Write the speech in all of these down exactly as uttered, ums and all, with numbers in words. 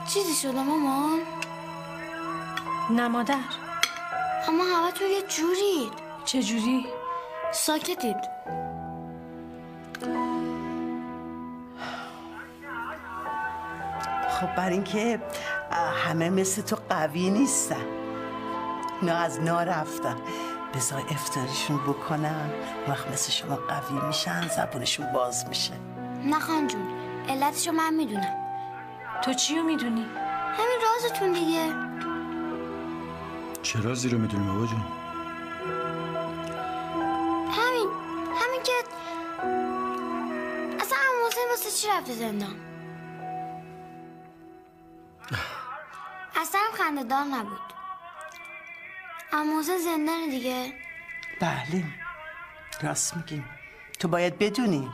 چیزی شده مامان؟ نه مادر. اما همه تو یه جورید. چه جوری؟ ساکتید. خب برای اینکه همه مثل تو قوی نیستن، اینا از نا رفتن، بذار افطاریشون بکنن، وقت مثل شما قوی میشن، زبونشون باز میشه. نه خان جون، علتشو من میدونم. تو چیو میدونی؟ همین رازتون دیگه. چه رازی رو میدونی بابا جون؟ همین همین که اصلا عمو حسین واسه چی رفته زندان؟ اصلا هم خنده‌دار نبود. عمو حسین زندانه دیگه. بله راست میگیم، تو باید بدونی.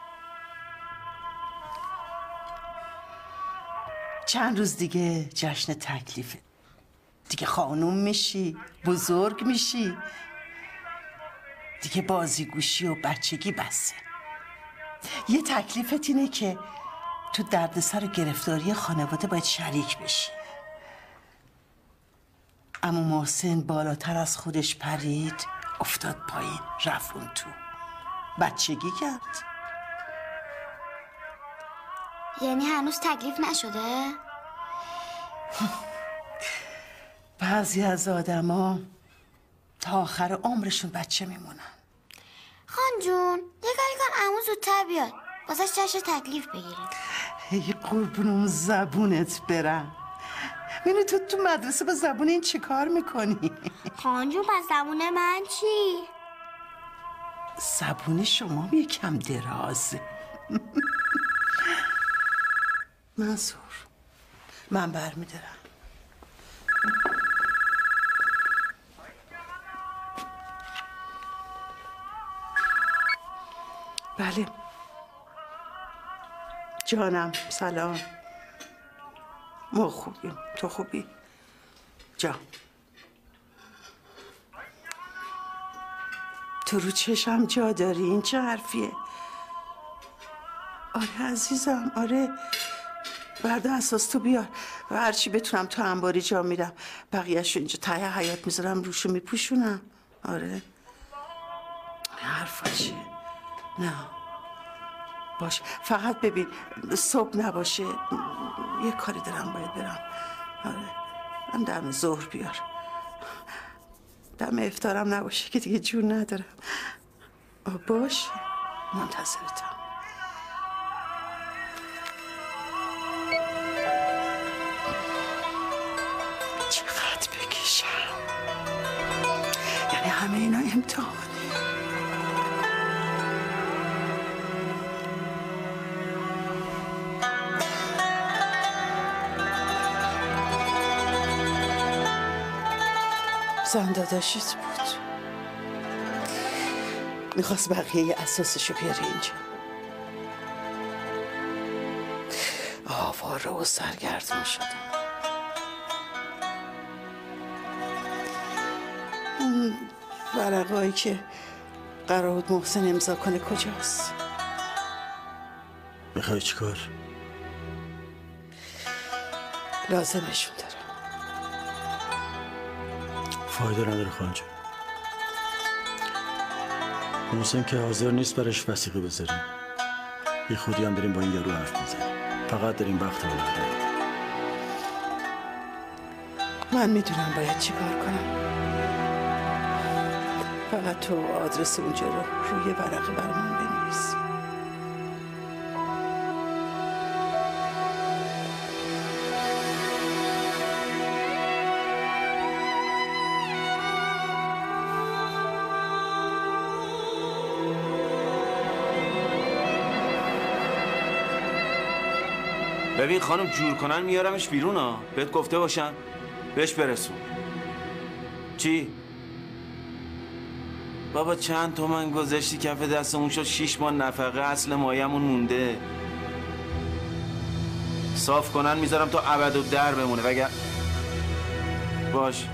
چند روز دیگه جشن تکلیفه دیگه، خانوم میشی، بزرگ میشی دیگه، بازیگوشی و بچگی بسه. یه تکلیفت اینه که تو دردسر و گرفتاری خانواده باید شریک بشی. اما محسن بالاتر از خودش پرید، افتاد پایین، رفت اون تو، بچگی کرد. یعنی هنوز تکلیف نشده؟ بعضی از آدما تا آخر عمرشون بچه میمونن. خان جون یه کاری کن عمو زودتر بیاد واسه جشن تکلیف بگیریم. ای قربون اون زبونت برم. بینی تو تو مدرسه با زبون این چی کار میکنی؟ خان جون پس زبون من چی؟ زبون شما یکم درازه. منصور من برمیدارم. بله جانم، سلام. ما خوبیم، تو خوبی؟ جان تو رو چشم جا داری؟ این چه حرفیه؟ آره عزیزم، آره برده اساس تو بیار و هرچی بتونم تو انباری جا میرم، بقیهشو اینجا ته حیاط میذارم روشو میپوشونم. آره حرفا چیه؟ نه باش، فقط ببین صبح نباشه، یه کاری دارم باید برم. آره من دم ظهر بیار، دم افطارم نباشه که دیگه جون ندارم. باش منتظرتم. چقدر بکشم؟ یعنی همه اینا امتحانه. زن داداشت بود، میخواست بقیه اساسشو بیاره اینجا. آواره و سرگردون شدم. اون ورقایی که قرار بود محسن امضا کنه کجاست؟ میخوای چی کار؟ لازمشون دارم. فایده نداره خانجا. محسن که حاضر نیست برش وثیقه بذاریم، بی خودی هم بریم با این یارو حرف میزنیم، فقط داریم وقت رو نداریم. من میدونم باید چی کار کنم، فقط تو آدرس اونجا رو روی ورقه برامون بنویس. ببین خانم جور کنن میارمش بیرون ها، بهت گفته باشم بهش برسون. چی؟ بابا چند تومن گذاشتی کف دستمون شد شیش ماه نفقه اصل مایمون مونده. صاف کنن میذارم تا ابد و در بمونه وگر باش.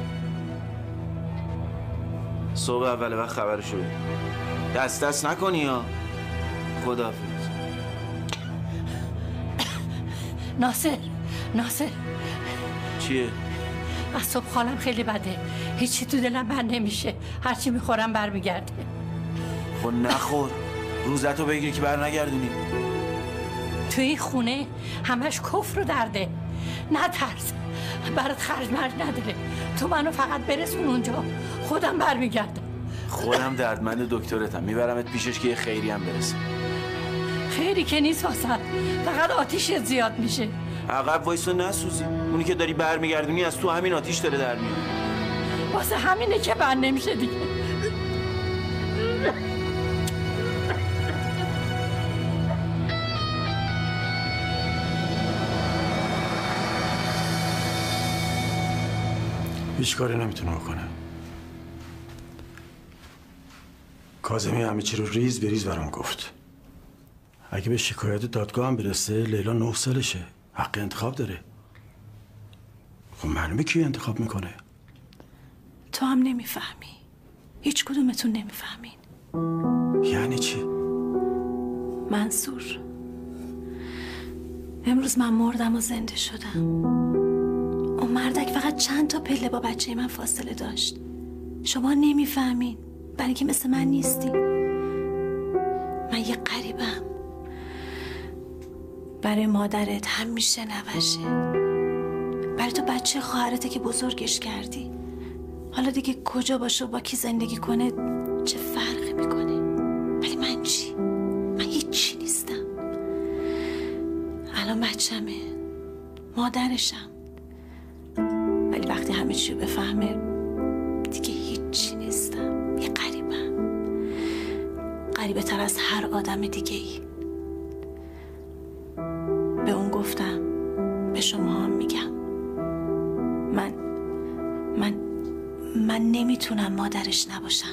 صبح اول وقت خبرشو بده، دست دست نکنی ها. خداحافظ. ناصر ناصر چیه؟ از صبح حالم خیلی بده، هیچی تو دلم بر نمیشه، هرچی میخورم برمیگرده. خب نخور، روزتو بگیر که بر نگردونی. توی این خونه همش کفر و درده. نترس، برات خرج مرج نداره، تو منو فقط برسون اونجا، خودم برمیگردم. خودم دردمند دکترتم، میبرمت پیشش که یه خیری هم برسه. خیری که نیست واسه، فقط آتیشت زیاد میشه. عقب وایسو نسوزی، اونی که داری برمیگردونی از تو همین آتیش داره در میاد. واسه همینه که بر نمیشه دیگه. هیچ کاری نمیتونه بکنه. کاظمی همه چی رو ریز به ریز برام گفت. اگه به شکایت دادگاه هم برسه، لیلا نه سالشه، حق انتخاب داره. خب معلومه کی انتخاب میکنه. تو هم نمیفهمی، هیچ کدومتون نمیفهمین. یعنی چی؟ منصور، امروز من مردم و زنده شدم. اون مردک فقط چند تا پله با بچه من فاصله داشت. شما نمیفهمین برای اینکه مثل من نیستی. من یه غریبم. برای مادرت همیشه نوشه، برای تو بچه خواهرته که بزرگش کردی. حالا دیگه کجا باشه و با کی زندگی کنه چه فرقی میکنه؟ ولی من چی؟ من هیچی نیستم. الان بچمه، مادرشم، ولی وقتی همه چی رو بفهمه دیگه هیچی نیستم. یه غریبم، غریبه تر از هر آدم دیگه ای. به اون گفتم، به شما هم میگم، من من من نمیتونم مادرش نباشم.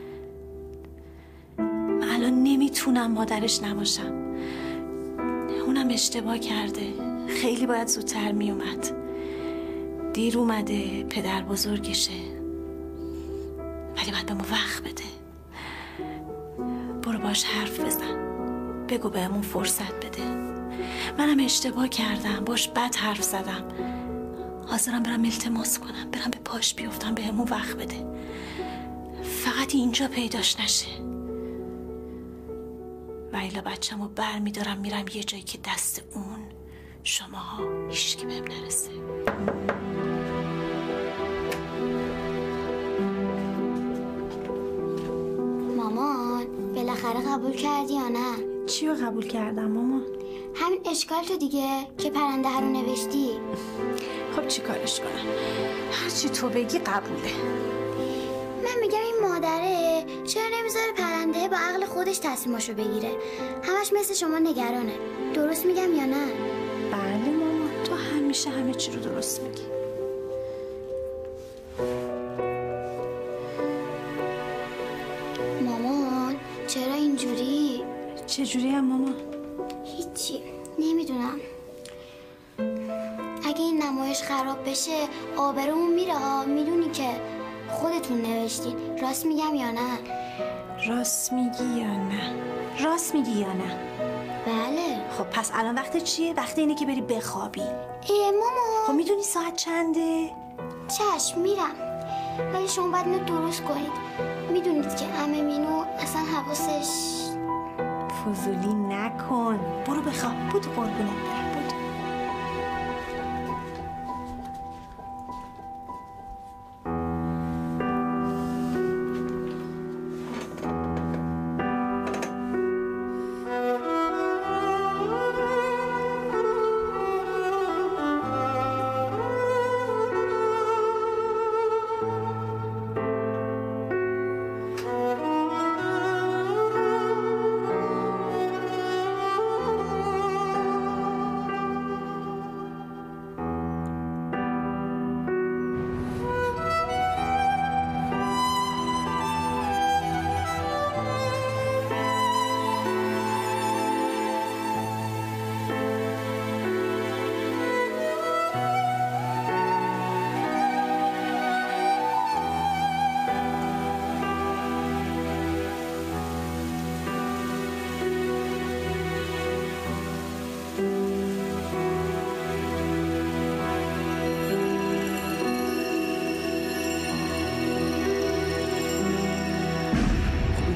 من الان نمیتونم مادرش نباشم. اونم اشتباه کرده، خیلی باید زودتر میومد. دیر اومده، پدر بزرگشه، ولی باید به ما وقت بده. برو باش حرف بزن، بگو بهمون فرصت بده. منم اشتباه کردم، باش بد حرف زدم. حاضرم برم التماس کنم، برم به پاش بیفتم بهمون وقت بده. فقط اینجا پیداش نشه. و ایلا بچه‌مو بر میدارم میرم یه جایی که دست اون شماها هیچکی بهم نرسه. مامان بالاخره قبول کردی یا نه؟ چی رو قبول کردم مامان؟ همین اشکال تو دیگه که پرنده رو نوشتی. خب چی کارش کنم؟ هرچی تو بگی قبوله. من میگم این مادره چرا نمیذاره پرنده با عقل خودش تصمیماشو بگیره؟ همش مثل شما نگرانه. درست میگم یا نه؟ بله مامان، تو همیشه همه چی رو درست میگی. مامان چرا اینجوری؟ چجوری هم مامان؟ هیچی، نمیدونم. اگه این نمایش خراب بشه آبرومون میره ها. میدونی که خودتون نوشتین. راست میگم یا نه؟ راست میگی یا نه؟ راست میگی یا نه؟ بله. خب پس الان وقت چیه؟ وقت اینه که بری بخوابی. ای مامان، خب میدونی ساعت چنده؟ چشم میرم، ولی شما باید اینو درست کنید. میدونید که عمه مینو اصلا حواسش. فضولی نکن، برو بخواب. بودو قربونت برم، بودو.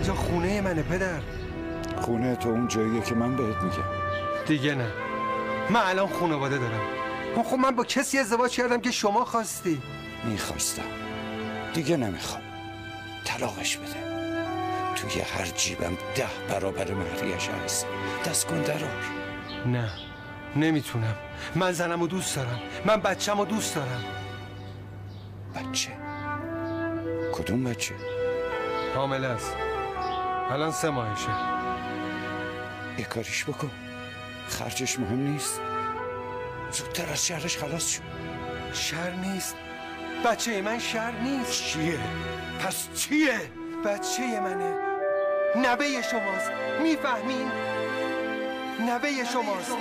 اینجا خونه منه پدر. خونه تو اون جاییه که من بهت میگم. دیگه نه، من الان خانواده دارم. خب من با کسی ازدواج کردم که شما خواستی. میخواستم، دیگه نمیخوام. طلاقش بده. توی هر جیبم ده برابر مهریش هست. دست کن درار. نه نمیتونم. من زنمو دوست دارم، من بچه‌مو دوست دارم. بچه؟ کدوم بچه؟ حامله است، الان سه ماهشه. یه کاریش بکن، خرجش مهم نیست. زودتر از شهرش خلاص شو. شهر نیست، بچه من شهر نیست. چیه؟ پس چیه؟ بچه منه، نوه شماست، میفهمین؟ نوه شماست.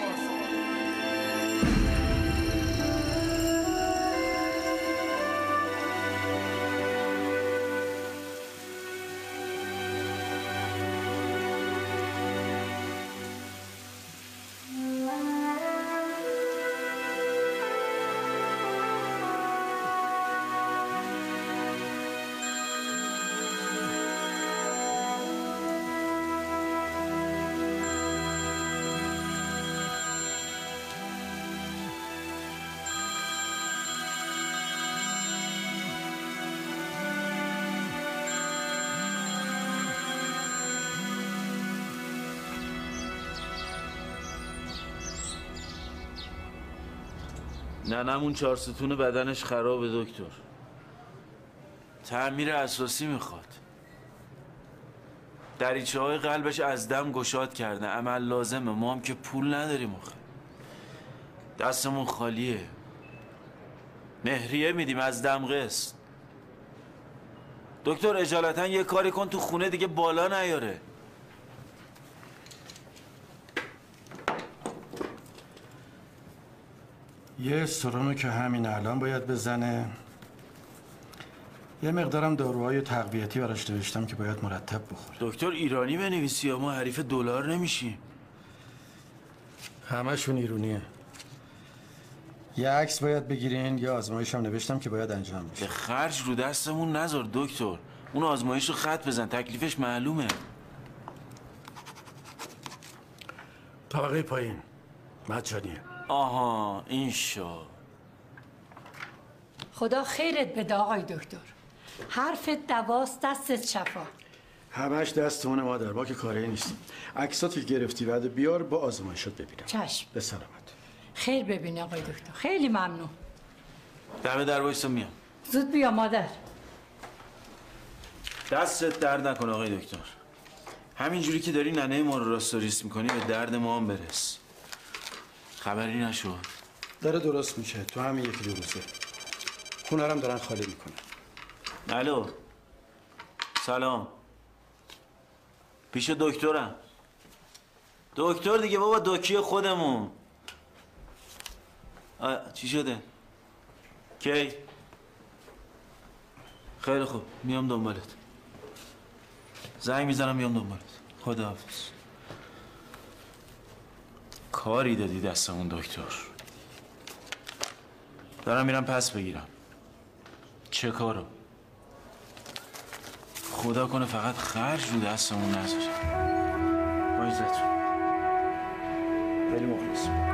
ننمون چهار ستون بدنش خرابه دکتر. تعمیر اساسی میخواد. دریچه های قلبش از دم گشاد کرده. عمل لازمه، ما هم که پول نداریم آخه. دستمون خالیه. مهریه میدیم از دم قسط. دکتر اجالتا یه کاری کن تو خونه دیگه بالا نیاره. یه استرونو که همین الان باید بزنه. یه مقدارم داروهای تقویتی براش نوشتم که باید مرتب بخوره. دکتر ایرانی بنویسی یا ما حریف دلار نمیشیم. همشون ایرونیه. یه عکس باید بگیرین، یه آزمایش هم نوشتم که باید انجام بشه. به خرج رو دستمون نذار دکتر. اون آزمایش رو خط بزن، تکلیفش معلومه. طبقه پایین مجانیه. آها این شو. خدا خیرت بده آقای دکتر. حرفت دواست، دستت شفا. همش دستمون مادر، با که کاری نیست. عکساتو که گرفتی بعد بیار با آزمایشات ببینم. چشم. به سلامت. خیر ببین آقای دکتر، خیلی ممنون. دم در وایسا میام. زود بیا مادر. دستت درد نکن آقای دکتر. همینجوری که داری ننه ما رو راستوریس میکنی به درد ما هم برس. خبری نشد؟ داره درست میشه تو همین یکی دو روزه. خونه رو هم دارن خالی میکنن. الو سلام. پیش دکترم. دکتر دیگه بابا، دکی خودمون. چی شده؟ کی؟ خیلی خوب میام دنبالت. زنگ میزنم میام دنبالت. خداحافظ. کاری دادی دستمون دکتر. دارم میرم پس بگیرم. چه کارو؟ خدا کنه فقط خرج رو دستمون نذاره. با عزتون. خیلی مخلصم.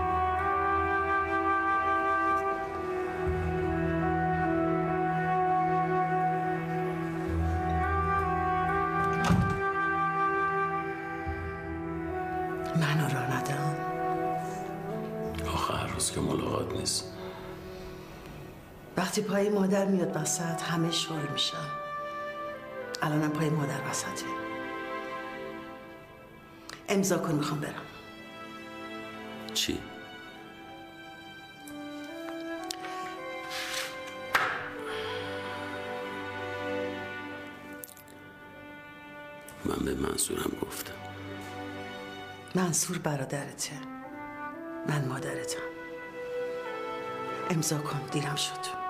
منو راه ندارم. آخه هر روز که ملاقات نیست. وقتی پای مادر میاد وسط همه شل میشن. الانم پای مادر وسطه. امضا کن میخوام برم. چی؟ من به منصورم گفتم. منصور برادرته، من مادرتم. امضا کن، دیرم شد.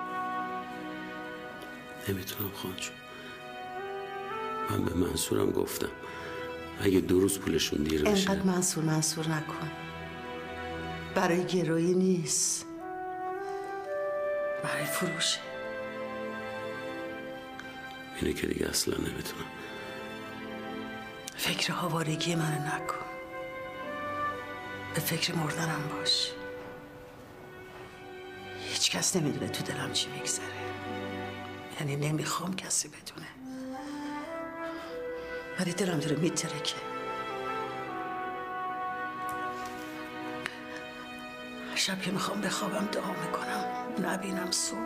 نمیتونم خانجون. من به منصورم گفتم اگه دو روز پولشون دیر بشه. انقدر منصور منصور نکن. برای گرویی نیست، برای فروشه. اینه که دیگه اصلا نمیتونم. فکر آوارگی منو نکن، به فکر مردنم باش. هیچ کس نمیدونه تو دلم چی میگذره، یعنی نمیخوام کسی بدونه، ولی دلم داره میترکه. هر شب که میخوام بخوابم دعا میکنم نبینم صبح.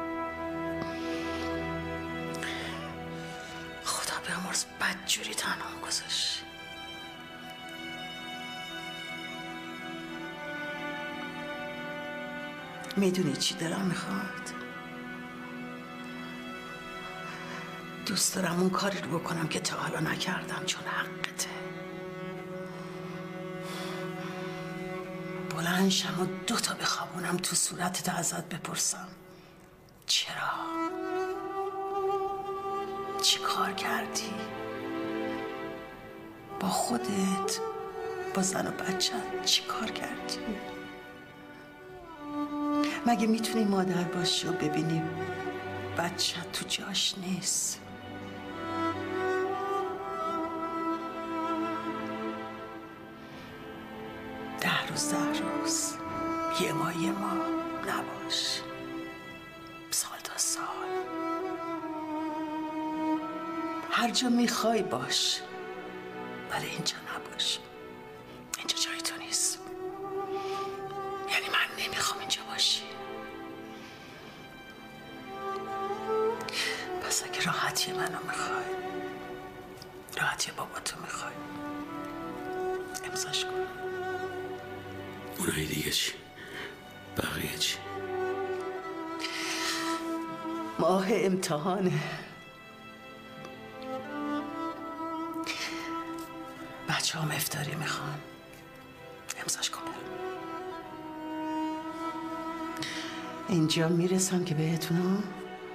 خدا بیامرز بدجوری تنها گذاشت. میدونی چی دلم میخواد؟ دوست دارم اون کاری رو بکنم که تا حالا نکردم، چون حقته. بلند شم و دو تا بخوابونم تو صورتت ازت بپرسم چرا؟ چی کار کردی؟ با خودت، با زن و بچه‌ت چی کار کردی؟ مگه میتونی مادر باشی و ببینی بچه‌ت تو جاش نیست؟ ده روز ده روز، یه ماه یه ماه نباش، سال تا سال، هر جا میخوای باش، ولی اینجا نباش. اینجا جای تو نیست، یعنی من نمیخوام اینجا باشی. پس اگه راحتی منو میخوای، راحتی بابا تو میخوای، امضاش کن. اونایی دیگه چی؟ بقیه چی؟ ماه امتحانه. بچه هم افطاری میخوان، امضاش کن برم. اینجا میرسم که بهتون.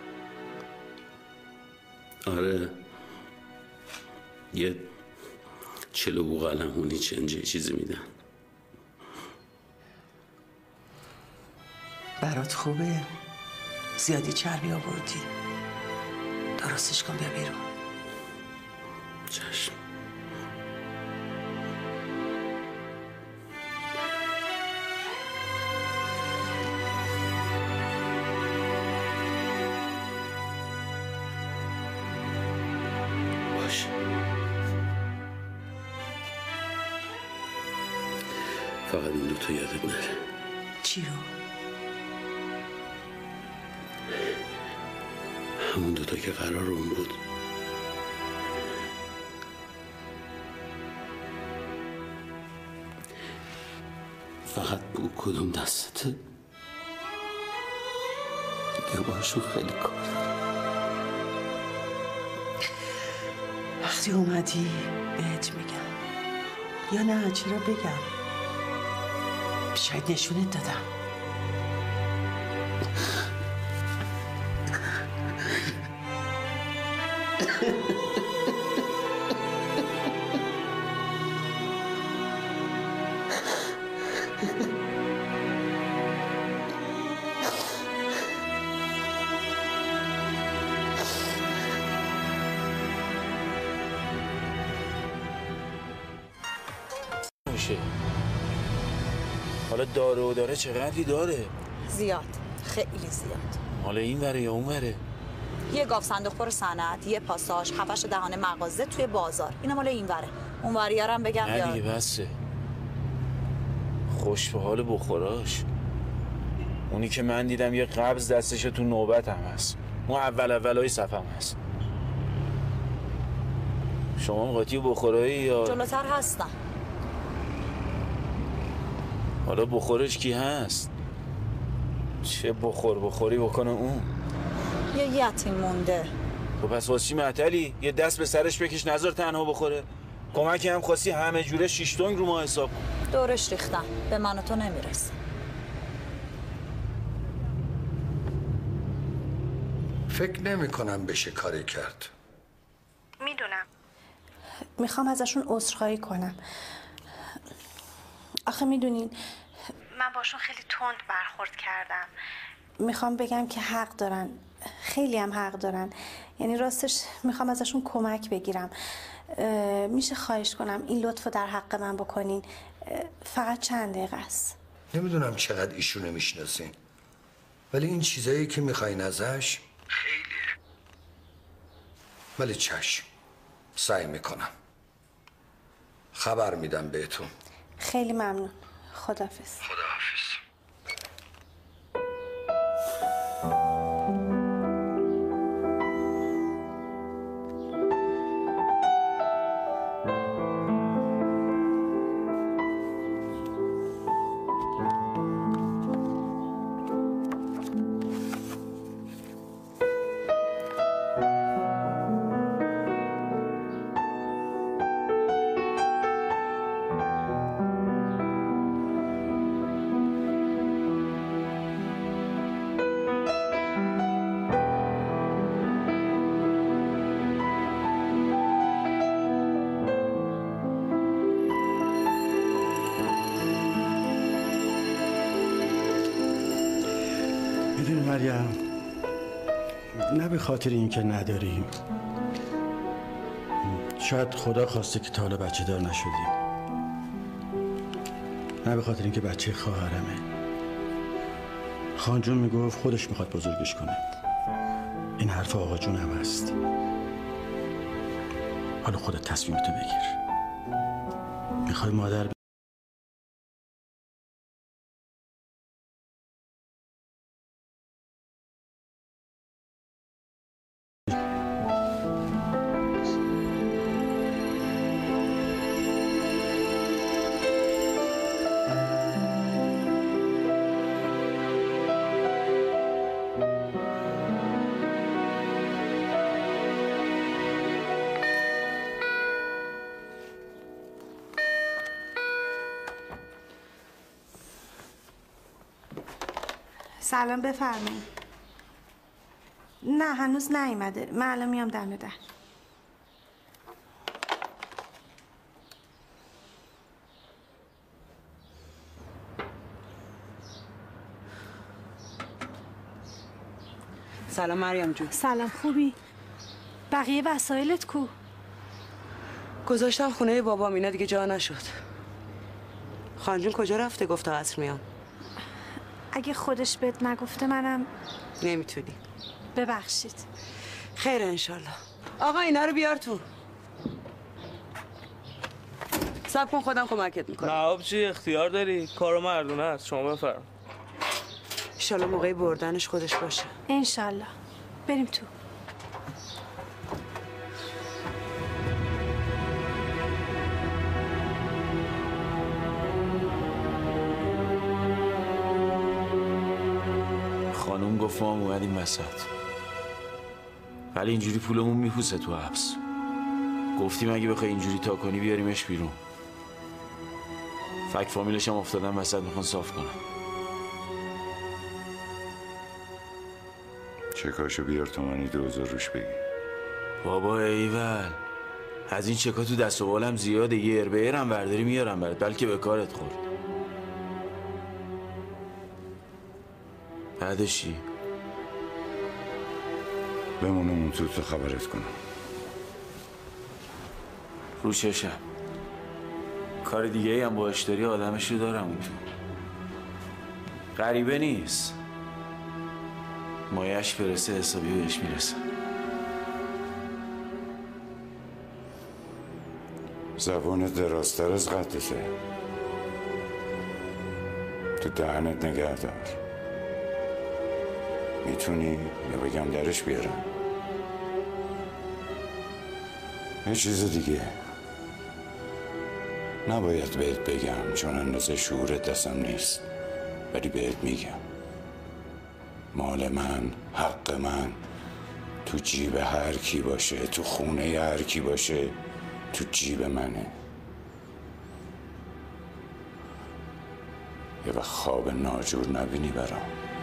آره، یه چلو بوغلمونی چنجه چیزی میدن. برات خوبه؟ زیادی چربی آوردی، درستش کن بیا بیرون. چشم. باش. فقط این دوتا یادت نره. چی رو؟ همون دوتا که قرار اون بود. فقط بگو کدوم دستته، دیگه باشون خیلی کار دارم. وقتی اومدی بهت میگم، یا نه چرا بگم؟ شاید نشونت دادم. حالا داره و داره چقدری داره؟ زیاد، خیلی زیاد. حالا این وره یا اون وره؟ یه گاف صندوق پر صنعت، یه پاساژ، هفتش دهانه مغازه توی بازار. اینا مال این وره. اون وریارم بگم نه یا دیگه بسه. خوش به حال بخوراش. اونی که من دیدم یه قبض دستش تو نوبت هم هست. اون اول اولای صفم هست. شما قاطی بخورایی یا جلوتر هستم. حالا بخورش کی هست؟ چه بخور بخوری بکنه اون؟ یه یتیم مونده. خب پس واسه چی معطلی؟ یه دست به سرش بکش، نذار تنها بخوره. کمکی هم خواستی همه جوره شیش تنگ رو ما حساب کن. دورش ریختم، به من و تو نمیرسه. فکر نمی کنم بشه کاری کرد. میدونم. میخوام ازشون عذرخواهی کنم. آخه میدونین من باشون خیلی تند برخورد کردم. میخوام بگم که حق دارن، خیلی هم حق دارن. یعنی راستش میخوام ازشون کمک بگیرم. میشه خواهش کنم این لطفو در حق من بکنین؟ فقط چند دقیقه است. نمیدونم چقدر ایشونو میشناسین، ولی این چیزایی که میخواین ازش خیلیه. ولی چشم، سعی میکنم. خبر میدم بهتون. خیلی ممنون. خداحافظ. خداحافظ. مریم، نه به خاطر اینکه نداریم، شاید خدا خواسته که تا حالا بچه دار نشدیم، نه به خاطر اینکه بچه خواهرمه. خانجون میگفت خودش میخواد بزرگش کنه. این حرف آقا جون هم هست. حالا خودت تصمیمتو بگیر. میخوای مادر ب... سلام، بفرمایید. نه هنوز نیومده. من الان میام دم در. سلام مریم جون. سلام، خوبی؟ بقیه وسایلت کو؟ گذاشتم خونه بابام، اینا دیگه جا نشد. خانجون کجا رفته؟ گفته عصر میام. اگه خودش بهت نگفته منم نمیتونی. ببخشید. خیر انشالله. آقا اینا رو بیار تو. صبر کن خودم کمکت میکنم. نه آبجی اختیار داری، کارو مردونه است. شما بفرم. انشالله موقع بردنش خودش باشه. انشالله. بریم تو. خانوم گفت ما هم اومدیم وسط، ولی اینجوری پولمون میپوسه تو حبس. گفتیم اگه بخوای اینجوری تا کنی بیاریمش بیرون. فک فامیلش هم افتادن وسط، میخوان صاف کنن. چکاشو بیار تومانی دوزار روش بگی. بابا ایول، از این چکا تو دست و بالم زیاده. یه ار به ایر هم برداری میارم برات، بلکه به کارت خورد. بعدش چی؟ بمونم اون تو تو خبرت کنم. رو چشم. کار دیگه هم باش داری آدمش رو دارم اون تو. غریبه نیست. مایش برسه حسابی بهش میرسه. زبان درازتر از قدته. تو دهنت نگه دار. میتونی یا بگم درش بیارم؟ یه چیز دیگه نباید بهت بگم چون اندازه شعورت دستم نیست، ولی بهت میگم مال من، حق من تو جیب هر کی باشه، تو خونه هر کی باشه، تو جیب منه. یه وقت خواب ناجور نبینی برام.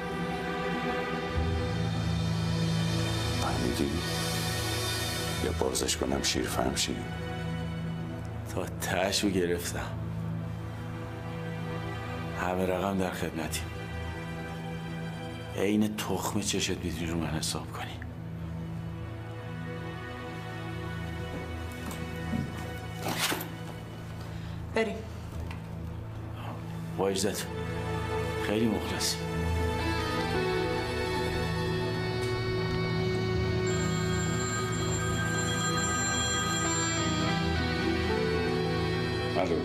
فهمیدی؟ یا بازش کنم شیر فهمشی؟ تا تهشو گرفتم. همه رقم در خدمتیم. عین تخم چشت میتونی رو من حساب کنی. بریم. با عزت. خیلی مخلصی. الو.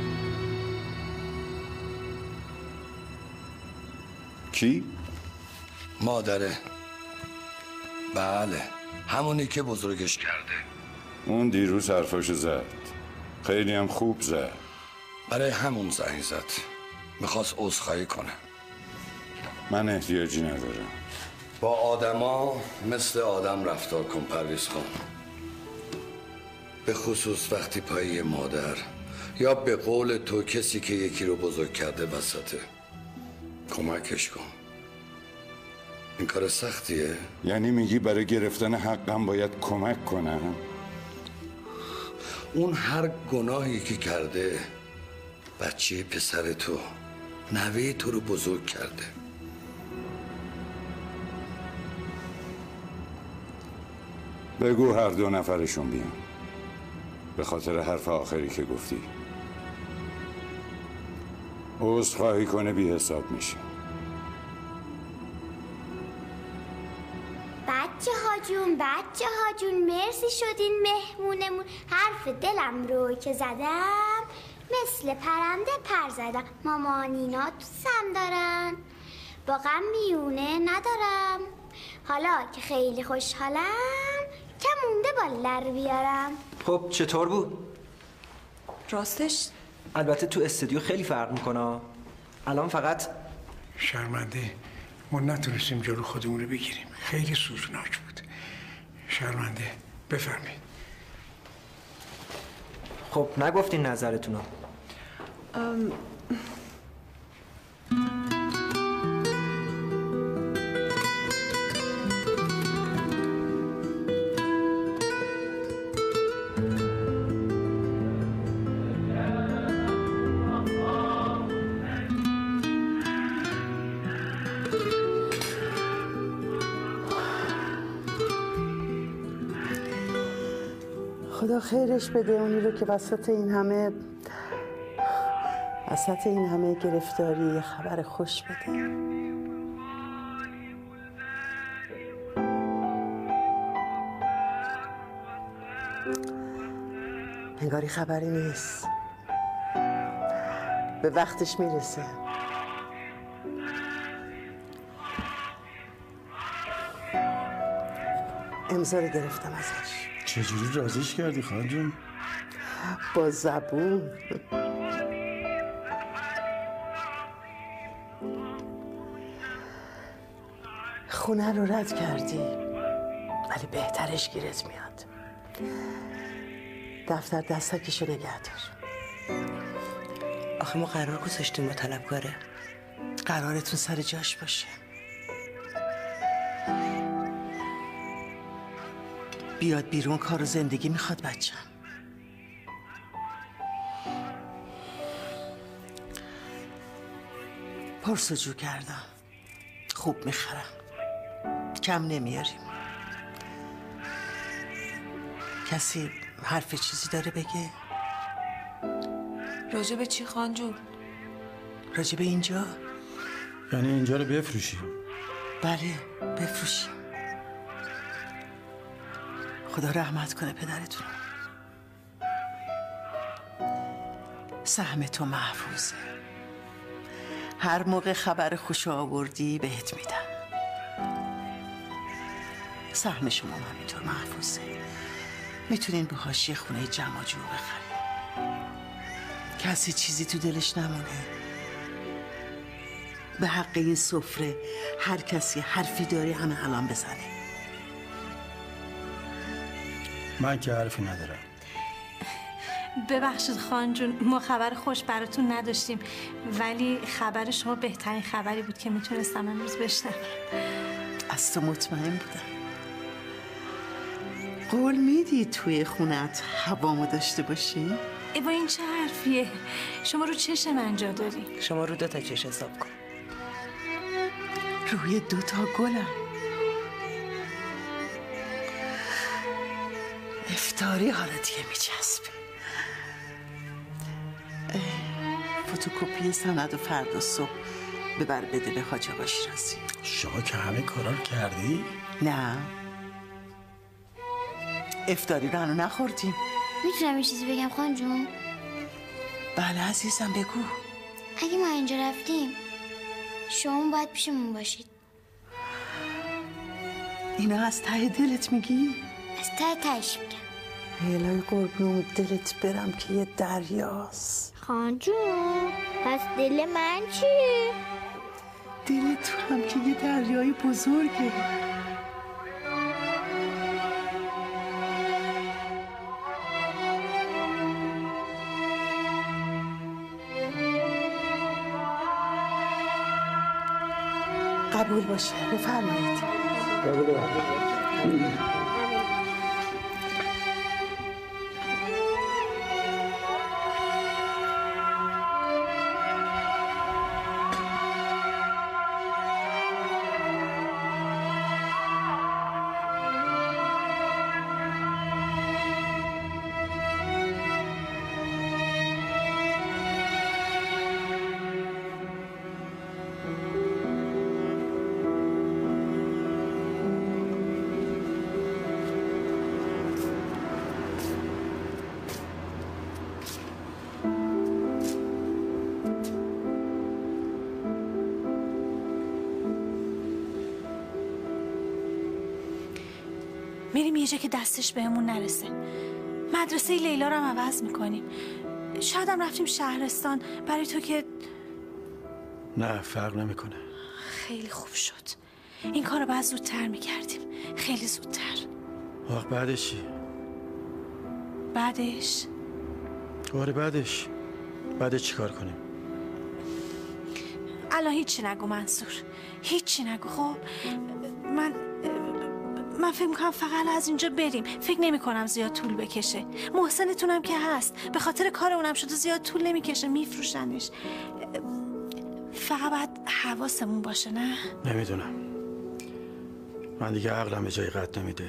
کی؟ مادره. بله، همونی که بزرگش کرده. اون دیروز حرفاشو زد. خیلی هم خوب زد. برای همون زنگ زد. میخواست عذرخواهی کنه. من احتیاجی ندارم. با آدما مثل آدم رفتار کن پرویز خان. به خصوص وقتی پای مادر یا به قول تو کسی که یکی رو بزرگ کرده وسطه. کمکش کن. این کار سختیه؟ یعنی میگی برای گرفتن حقم باید کمک کنم؟ اون هر گناهی که کرده بچه پسر تو، نوه تو رو بزرگ کرده. بگو هر دو نفرشون بیان. به خاطر حرف آخری که گفتی. عذرخواهی کنه بی حساب میشه. بچه ها جون بچه ها جون مرسی شدین مهمونمون. حرف دلم رو که زدم مثل پرنده پر زدم. مامانینا دوستم دارن، با غم میونه ندارم. حالا که خیلی خوشحالم کم مونده بالا رو بیارم. خب چطور بود؟ راستش البته تو استودیو خیلی فرق میکنه. الان فقط شرمنده ما نتونستیم جلو خودمون رو بگیریم. خیلی سوزناک بود. شرمنده. بفرمایید. خب نگفتین نظرتونو. ام... خدا خیرش بده اونی رو که وسط این همه وسط این همه گرفتاری خبر خوش بده. انگاری خبری نیست. به وقتش میرسه. امضا رو گرفتم ازش. چجوری راضیش کردی خانم جون؟ با زبون. خونه رو رد کردی ولی بهترش گیرت میاد. دفتر دستکشو نگه دار. آخه ما قرار گذاشتیم با طلبکاره. قرارتون سر جاش باشه. بیاد بیرون کار و زندگی میخواد بچم. پرسجو کردم. خوب میخرم. کم نمیاریم. کسی حرف چیزی داره بگه؟ راجع به چی خان جون؟ راجع به اینجا؟ یعنی اینجا رو بفروشیم؟ بله بفروشیم. خدا رحمت کنه پدرتون. سهم تو محفوظه. هر موقع خبر خوش آوردی بهت میدم. سهم شما همینطور محفوظه. میتونین باهاش یه خونه جمع جور بخرین. کسی چیزی تو دلش نمونه. به حق این سفره هر کسی حرفی داره همه الان بزنه. من که حرفی ندارم. ببخشید خان جون، ما خبر خوش براتون نداشتیم، ولی خبر شما بهترین خبری بود که میتونستم امروز بشنوم. از تو مطمئن بودم. قول میدی توی خونت هوامو داشته باشی؟ ای با این چه حرفیه؟ شما رو چش من جا داری. شما رو دو تا چش حساب کن. روی دوتا گلم. افتاری حالا دیگه میچسبه. فتوکپی سند و فردا صبح ببر بده به حاج آقا شیرازی. شما که همه کارا رو کردی؟ نه افتاری رو هنو نخوردیم. میتونم یه چیزی بگم خان جون؟ بله عزیزم بگو. اگه ما اینجا رفتیم شما باید پیشمون باشید. اینا از ته دلت میگی؟ از ته تهش میگم. الهی قربون دلت برم که یه دریاست. خان جون پس دل من چیه؟ دل تو هم که یه دریای بزرگه. قبول باشه بفرمایید. قبول باشه. میریم یه جا که دستش بهمون نرسه. مدرسه لیلا رو هم عوض میکنیم. شاید هم رفتیم شهرستان برای تو که نه فرق نمیکنه. خیلی خوب شد. این کار رو باید زودتر میکردیم. خیلی زودتر. آخ بعدش چی؟ بعدش؟ آره بعدش. بعدش چی کار کنیم؟ الان هیچی نگو منصور. هیچی نگو. خب من من فکر میکنم فقط از اینجا بریم. فکر نمی کنم زیاد طول بکشه. محسنتونم که هست. به خاطر کار اونم شده زیاد طول نمیکشه. میفروشنش. فقط باید حواسمون باشه نه؟ نمیدونم. من دیگه عقلم به جای قد نمیده.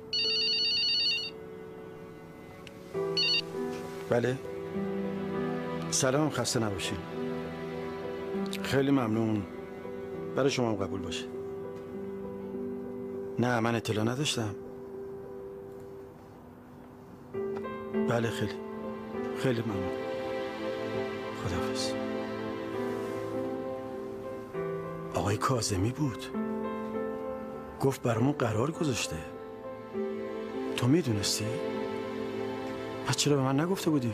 بله سلام خسته نباشین. خیلی ممنون. برای شما هم قبول باشه. نه من اطلاع نداشتم. بله خیلی خیلی ممنون. خداحافظ. آقای کاظمی بود. گفت برامون قرار گذاشته. تو میدونستی؟ پس چرا به من نگفته بودی؟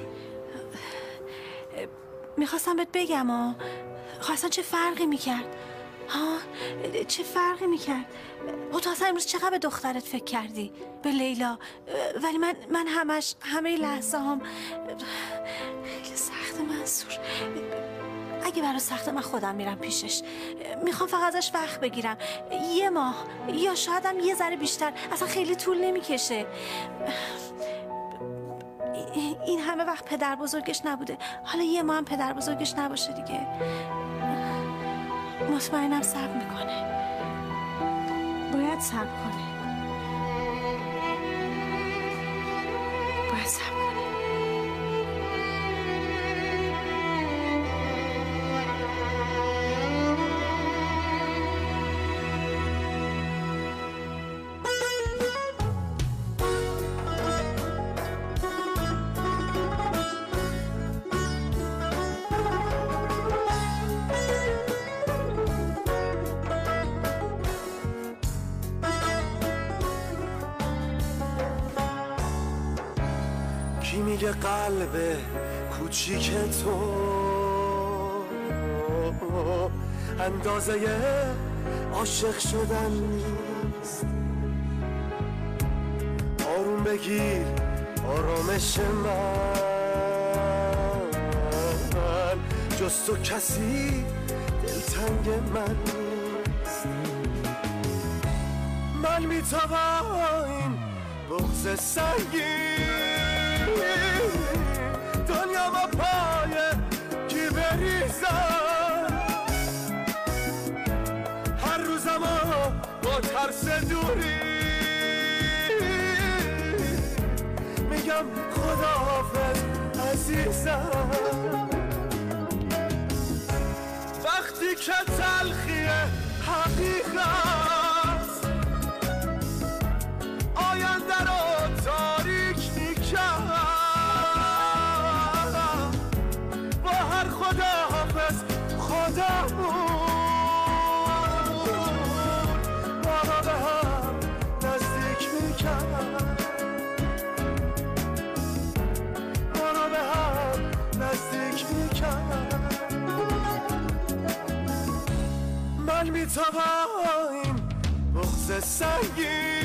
میخواستم بهت بگم ها. خواستن چه فرقی میکرد؟ ها چه فرقی میکرد؟ و تو اصلا امروز چقدر به دخترت فکر کردی؟ به لیلا. ولی من من همش همه لحظه هم خیلی سخت منصور. اگه برای سخته من خودم میرم پیشش. میخوام فقط ازش وقت بگیرم. یه ماه یا شاید هم یه ذره بیشتر. اصلا خیلی طول نمیکشه. این همه وقت پدر بزرگش نبوده. حالا یه ماه هم پدر بزرگش نباشه دیگه. مطمئنم صبر میکنه. باید صبر کنه. باید صبر کنه. میگه قلب کوچیک تو اندازه عاشق شدن نیست. آروم بگیر آرامش من، جز تو کسی دلتنگ من نیست. من میتوام این بغض سنگین دنیا با پای کی بریزم. هر روز با ترس دوری میگم خداحافظ عزیزم. وقتی که تلخی حقیقت آینده رو تاریک میکرد، با هر خداحافظ خدامون ما رو به هم نزدیک میکرد، ما رو به هم نزدیک میکرد. من میتوانم این بغض سنگین